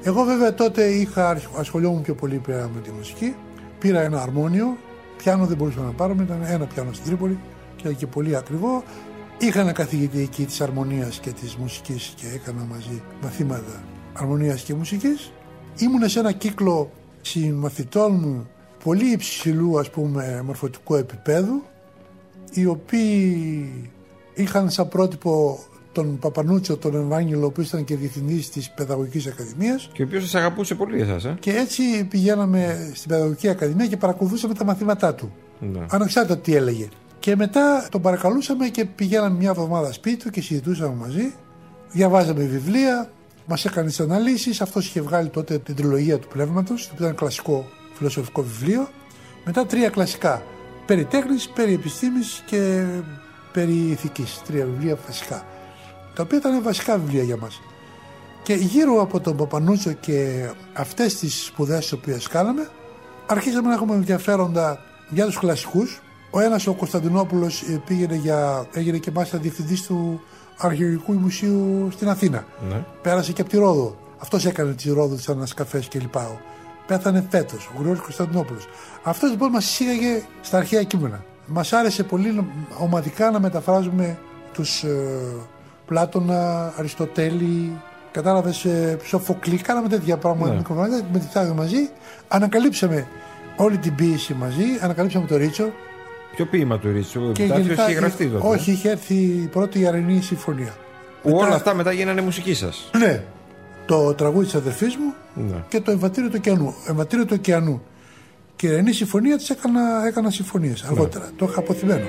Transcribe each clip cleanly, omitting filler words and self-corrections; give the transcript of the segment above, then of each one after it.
Εγώ βέβαια τότε ασχολιόμουν πιο πολύ πέρα με τη μουσική. Πήρα ένα αρμόνιο, πιάνο δεν μπορούσαμε να πάρουμε, ήταν ένα πιάνο στην Τρίπολη και πολύ ακριβό. Είχα ένα καθηγητή εκεί της αρμονίας και της μουσικής και έκανα μαζί μαθήματα αρμονίας και μουσικής. Ήμουν σε ένα κύκλο συμμαθητών μου πολύ υψηλού, ας πούμε, μορφωτικού επίπεδου, οι οποίοι είχαν σαν πρότυπο τον Παπανούτσο, τον Ευάγγελο, ο οποίος ήταν και διευθυντής της Παιδαγωγικής Ακαδημίας. Και ο οποίος σας αγαπούσε πολύ εσάς, Και έτσι πηγαίναμε στην Παιδαγωγική Ακαδημία και παρακολουθούσαμε τα μαθήματά του. Ναι. Ανεξάρτητα τι έλεγε. Και μετά τον παρακαλούσαμε και πηγαίναμε μια εβδομάδα σπίτι του και συζητούσαμε μαζί. Διαβάζαμε βιβλία, μας έκανε τις αναλύσεις. Αυτός είχε βγάλει τότε την τριλογία του Πνεύματος, που ήταν κλασικό φιλοσοφικό βιβλίο. Μετά 3 κλασικά. Περί τέχνης, περί επιστήμης και περί ηθικής. 3 βιβλία βασικά. Τα οποία ήταν βασικά βιβλία για μας. Και γύρω από τον Παπανούτσο και αυτές τις σπουδές τις οποίες κάναμε, αρχίσαμε να έχουμε ενδιαφέροντα για τους κλασικούς. Ο ένας, ο Κωνσταντινόπουλος, έγινε και μάλιστα διευθυντής του Αρχαιολογικού Μουσείου στην Αθήνα. Ναι. Πέρασε και από τη Ρόδο. Αυτός έκανε τη Ρόδο, τις ανασκαφές κλπ. Πέθανε φέτος, ο Γρηγόρης Κωνσταντινόπουλος. Αυτός λοιπόν μας εισήγαγε στα αρχαία κείμενα. Μας άρεσε πολύ ομαδικά να μεταφράζουμε τους Πλάτωνα, Αριστοτέλη, κατάλαβες, Σοφοκλή, κάναμε τέτοια πράγματα. Ναι. Μετρητάγαμε μαζί, ανακαλύψαμε όλη την ποίηση μαζί, ανακαλύψαμε το Ρίτσο. Ποιο ποίημα του Ρίτσο, ο Επιτάφιος είχε γραφτεί τότε? Όχι, είχε έρθει η πρώτη Ιαρινή Συμφωνία. Που όλα αυτά μετά γίνανε μουσική σας. Ναι, το τραγούδι της αδερφής μου, ναι, και το Εμβατήριο του Ωκεανού. Εμβατήριο του Ωκεανού. Και η Ιαρινή Συμφωνία της έκανα συμφωνίες αργότερα. Ναι. Το είχα αποθυμένο.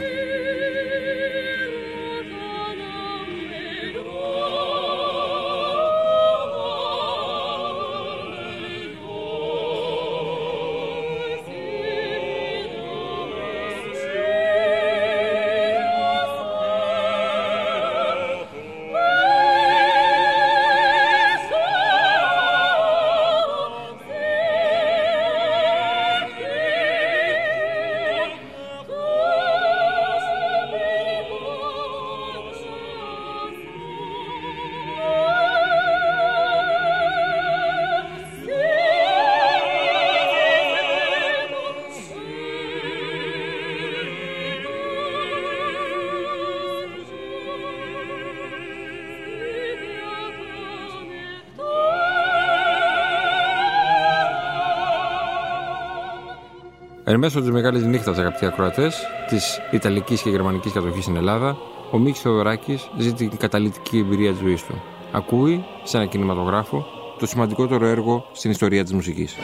Εν μέσω της μεγάλης νύχτας, αγαπητοί ακροατές, της Ιταλικής και Γερμανικής κατοχής στην Ελλάδα, ο Μίκης Θεοδωράκης ζει την καταλυτική εμπειρία της ζωής του. Ακούει, σε ένα κινηματογράφο, το σημαντικότερο έργο στην ιστορία της μουσικής.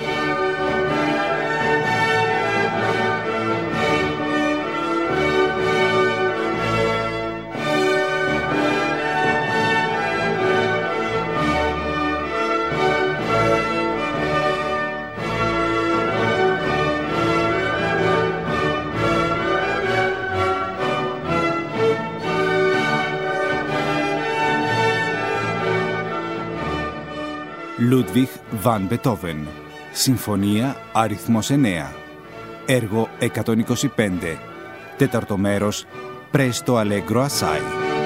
Ludwig van Beethoven. Συμφωνία αριθμός 9. Έργο 125. Τέταρτο μέρος. Presto allegro assai.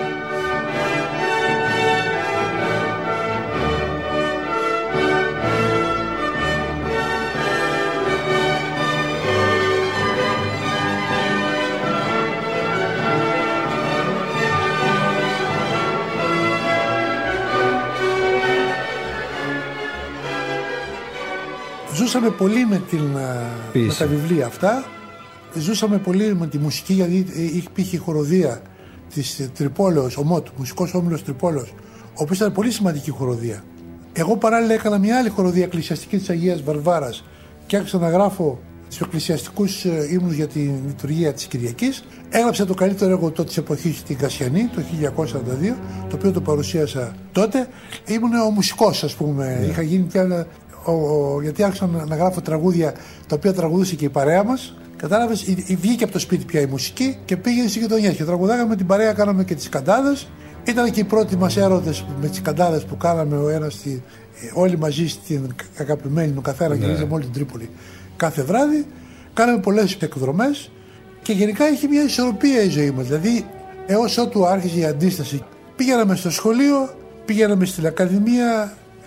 Ζούσαμε πολύ με τα βιβλία αυτά. Ζούσαμε πολύ με τη μουσική, γιατί υπήρχε η χοροδία της Τρυπόλεως, ο ΜΟΤ, Μουσικός Όμιλος Τρυπόλεως, ο οποίος ήταν πολύ σημαντική χοροδία. Εγώ παράλληλα έκανα μια άλλη χοροδία εκκλησιαστική της Αγίας Βαρβάρας και άρχισα να γράφω τους εκκλησιαστικούς ύμνους για τη λειτουργία της Κυριακής. Έγραψα το καλύτερο έργο της εποχής, την Κασιανή, το 1942, το οποίο το παρουσίασα τότε. Ήμουν ο μουσικός, ας πούμε. Είχα γίνει πια. Γιατί άρχισα να γράφω τραγούδια τα οποία τραγουδούσε και η παρέα μας. Κατάλαβες, βγήκε από το σπίτι πια η μουσική και πήγαινε στις γειτονιές. Και τραγουδάγαμε με την παρέα, κάναμε και τις καντάδες. Ήταν και οι πρώτοι μας έρωτες με τις καντάδες που κάναμε ο ένας, όλοι μαζί στην αγαπημένη μου καθένα, γυρίζαμε όλη την Τρίπολη κάθε βράδυ. Κάναμε πολλές εκδρομές και γενικά είχε μια ισορροπία η ζωή μας. Δηλαδή, έως ότου άρχισε η αντίσταση, πήγαμε στο σχολείο, πήγαμε στην Ακαδημία.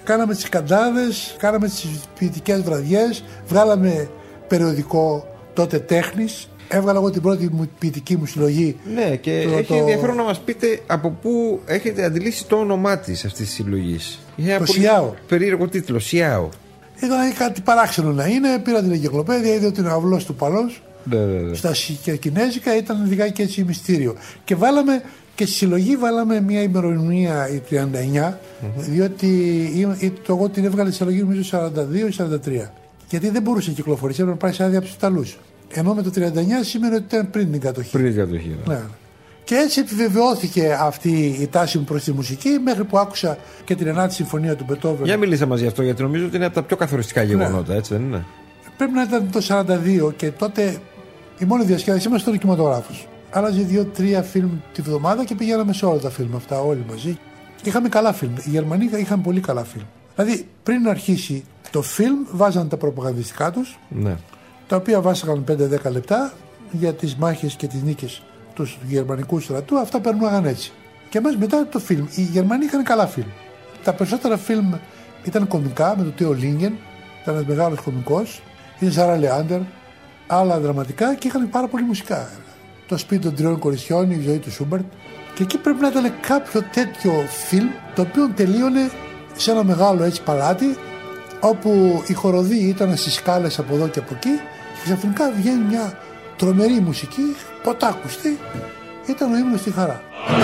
κάναμε τις καντάδες, κάναμε τις ποιητικές βραδιές, βγάλαμε περιοδικό τότε τέχνης. Έβγαλα εγώ την πρώτη ποιητική μου συλλογή. Ναι, και έχει ενδιαφέρον να μας πείτε από πού έχετε αντιλήσει το όνομά της αυτής της συλλογής. Το Σιάο. Περίεργο τίτλο, Σιάο. Ήταν κάτι παράξενο να είναι. Πήρα την εγκυκλοπαίδεια, είδε ότι είναι ο αυλός του Παλός. Στα κινέζικα ήταν λιγάκι έτσι μυστήριο. Και βάλαμε και στη συλλογή βάλαμε μια ημερομηνία η 39, διότι εγώ την έβγαλε στη συλλογή νομίζω 42 ή 43. Γιατί δεν μπορούσε να κυκλοφορήσει, έπρεπε να πάρει άδεια από τους Ιταλούς. Ενώ με το 39 σήμαινε ότι ήταν πριν την κατοχή. Πριν την κατοχή. Ναι. Και έτσι επιβεβαιώθηκε αυτή η τάση μου προς τη μουσική, μέχρι που άκουσα και την 9η Συμφωνία του Μπετόβεν. Για μιλήσα μαζί γι' αυτό, γιατί νομίζω ότι είναι από τα πιο καθοριστικά γεγονότα, έτσι δεν είναι? Πρέπει να ήταν το 42 και τότε η μόνη διασκέδαση είμαστε στο κινηματογράφος. Άλλαζε 2-3 φιλμ τη βδομάδα και πηγαίναμε σε όλα τα φιλμ αυτά, όλοι μαζί. Και είχαμε καλά φιλμ. Οι Γερμανοί είχαν πολύ καλά φιλμ. Δηλαδή πριν αρχίσει το φιλμ, βάζαν τα προπαγανδιστικά τους, ναι, τα οποία βάσαγαν 5-10 λεπτά για τις μάχες και τις νίκες του γερμανικού στρατού. Αυτά περνάγαν έτσι. Και μέσα μετά το φιλμ. Οι Γερμανοί είχαν καλά φιλμ. Τα περισσότερα φιλμ ήταν κωμικά, με τον Τέο Λίγκεν, ήταν ένας μεγάλος κωμικός, η Σάρα Λεάντερ, άλλα δραματικά και είχαν πάρα πολύ μουσικά. Το Σπίτι των Τριών Κοριτσιών, η ζωή του Σούμπερτ. Και εκεί πρέπει να ήταν κάποιο τέτοιο φιλμ, το οποίο τελείωνε σε ένα μεγάλο έτσι παλάτι, όπου οι χοροδοί ήταν στις σκάλες από εδώ και από εκεί, και ξαφνικά βγαίνει μια τρομερή μουσική, ποτάκουστη, ήταν ο ύμνος στη χαρά.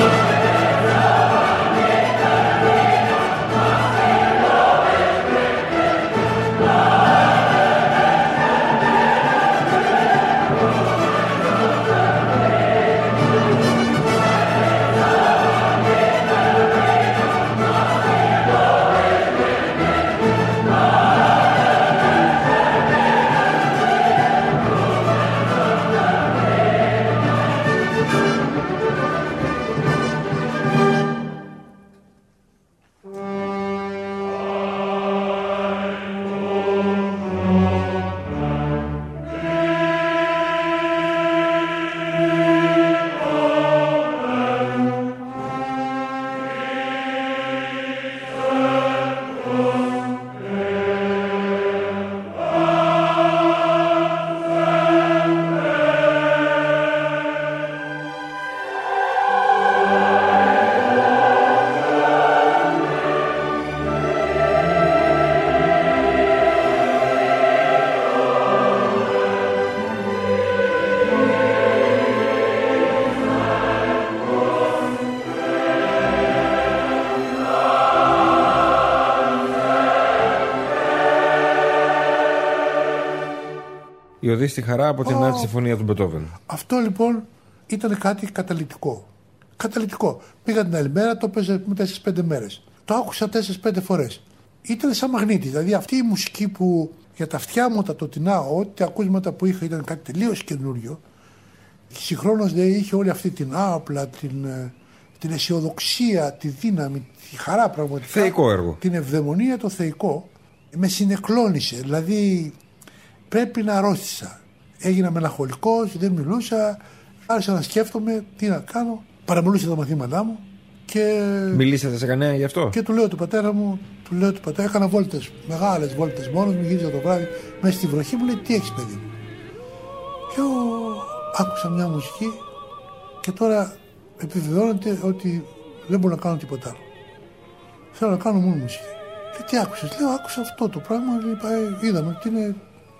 Η οδή στη χαρά από την 9η Συμφωνία του Μπετόβεν. Αυτό λοιπόν ήταν κάτι καταλυτικό. Καταλυτικό. Πήγα την άλλη μέρα, το έπαιζε με 4-5 μέρες. Το άκουσα 4-5 φορές. Ήταν σαν μαγνήτη. Δηλαδή αυτή η μουσική που για τα αυτιά μου, τα τοτινά, ό,τι ακούσματα που είχα ήταν κάτι τελείως καινούριο. Συγχρόνως δεν είχε όλη αυτή την άοπλα, την αισιοδοξία, τη δύναμη, τη χαρά πραγματικά. Θεϊκό έργο. Την ευδαιμονία, το θεϊκό. Με συνεκλώνησε. Δηλαδή πρέπει να αρρώστησα. Έγινα μελαγχολικός, δεν μιλούσα. Άρχισα να σκέφτομαι τι να κάνω. Παραμιλούσα τα μαθήματά μου. Και... Μιλήσατε σε κανένα γι' αυτό? Και του λέω του πατέρα μου, έκανα βόλτες, μεγάλες βόλτες μόνος μου, γύριζα το βράδυ μέσα στη βροχή, μου λέει τι έχεις παιδί μου? Και άκουσα μια μουσική και τώρα επιβεβαιώνεται ότι δεν μπορώ να κάνω τίποτα άλλο. Θέλω να κάνω μόνο μουσική. Και τι άκουσες? Λέω άκουσα αυτό το πράγμα, είδαμε ότι είναι...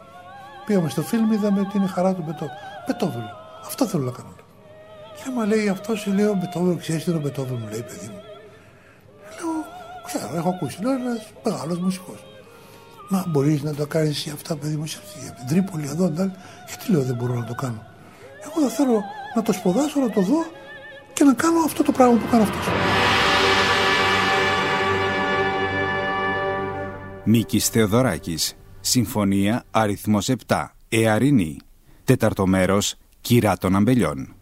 Πήγαμε στο φιλμ, είδαμε ότι είναι χαρά του Μπετόβεν. Αυτό θέλω να κάνω. Και άμα λέει αυτό, λέει ο Μπετόβεν, ξέρεις τι είναι ο Μπετόβεν, μου λέει παιδί μου. Λέω, ξέρω, έχω ακούσει, είναι ένας μεγάλος μουσικός. Μα μπορείς να το κάνεις εσύ αυτά, παιδί μου, για την Τρίπολη εδώ, γιατί λέω δεν μπορώ να το κάνω? Εγώ θα θέλω να το σπουδάσω, να το δω και να κάνω αυτό το πράγμα που κάνω αυτός. Μίκης Θεοδωράκης. Συμφωνία αριθμός 7. Εαρινή. Τέταρτο μέρος. Κυρά των Αμπελιών.